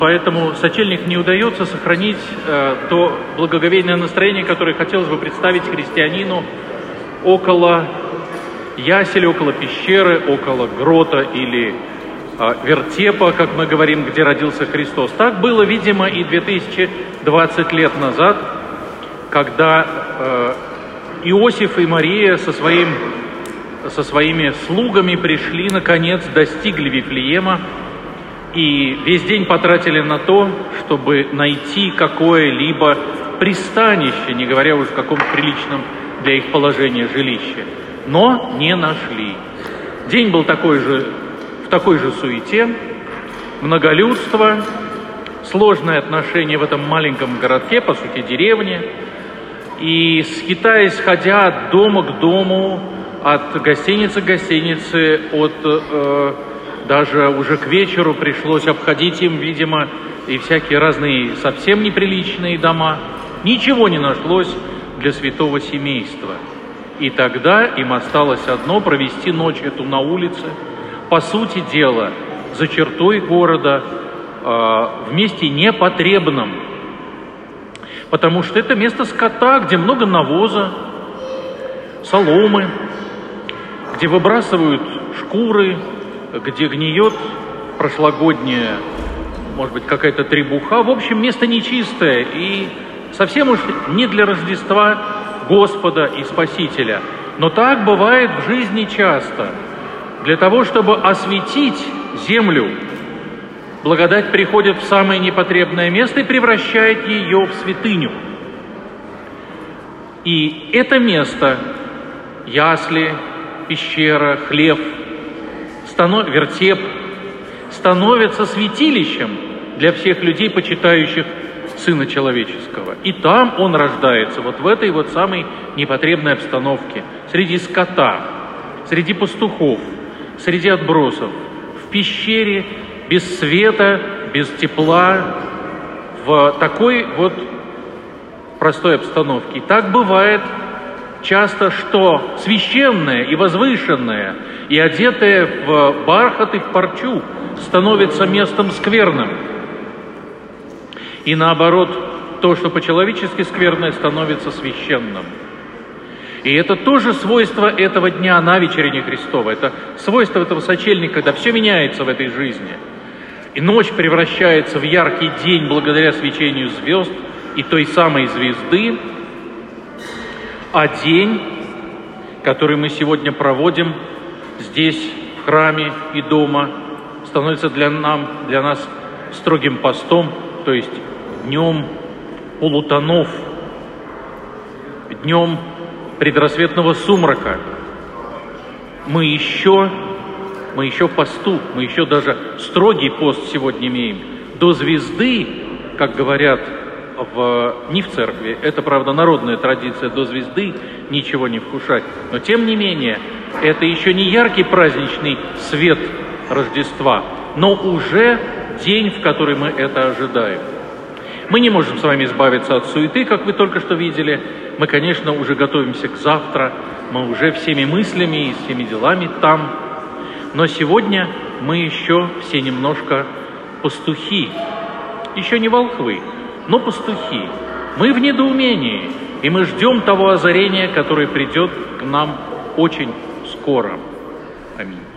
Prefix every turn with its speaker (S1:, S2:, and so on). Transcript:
S1: Поэтому сочельник не удается сохранить то благоговейное настроение, которое хотелось бы представить христианину около ясели, около пещеры, около грота или вертепа, как мы говорим, где родился Христос. Так было, видимо, и 2020 лет назад, когда Иосиф и Мария со своими слугами пришли, наконец, достигли Вифлеема, и весь день потратили на то, чтобы найти какое-либо пристанище, не говоря уж о каком-то приличном для их положения жилище. Но не нашли. День был в такой же суете, многолюдство, сложное отношение в этом маленьком городке, по сути деревне, и скитаясь, ходя от дома к дому, от гостиницы к гостинице, даже уже к вечеру пришлось обходить им, видимо, и всякие разные совсем неприличные дома. Ничего не нашлось для святого семейства. И тогда им осталось одно — провести ночь эту на улице, по сути дела, за чертой города, в месте непотребном. Потому что это место скота, где много навоза, соломы, где выбрасывают шкуры, где гниет прошлогодняя, может быть, какая-то требуха. В общем, место нечистое и совсем уж не для Рождества Господа и Спасителя. Но так бывает в жизни часто. Для того, чтобы осветить землю, благодать приходит в самое непотребное место и превращает ее в святыню. И это место, ясли, пещера, хлев, вертеп, становится святилищем для всех людей, почитающих Сына Человеческого. И там Он рождается, вот в этой вот самой непотребной обстановке, среди скота, среди пастухов, среди отбросов, в пещере, без света, без тепла, в такой вот простой обстановке. И так бывает часто, что священное и возвышенное, и одетое в бархат и в парчу, становится местом скверным. И наоборот, то, что по-человечески скверное, становится священным. И это тоже свойство этого дня на вечерине Христова. Это свойство этого сочельника, когда все меняется в этой жизни. И ночь превращается в яркий день благодаря свечению звезд и той самой звезды, а день, который мы сегодня проводим здесь, в храме и дома, становится для нас строгим постом, то есть днем полутонов, днем предрассветного сумрака. Мы еще в посту, мы еще даже строгий пост сегодня имеем. До звезды, как говорят не в церкви, это, правда, народная традиция, до звезды ничего не вкушать. Но, тем не менее, это еще не яркий праздничный свет Рождества, но уже день, в который мы это ожидаем. Мы не можем с вами избавиться от суеты, как вы только что видели. Мы, конечно, уже готовимся к завтра, мы уже всеми мыслями и всеми делами там. Но сегодня мы еще все немножко пастухи, еще не волхвы, но пастухи. Мы в недоумении, и мы ждем того озарения, которое придет к нам очень скоро. Аминь.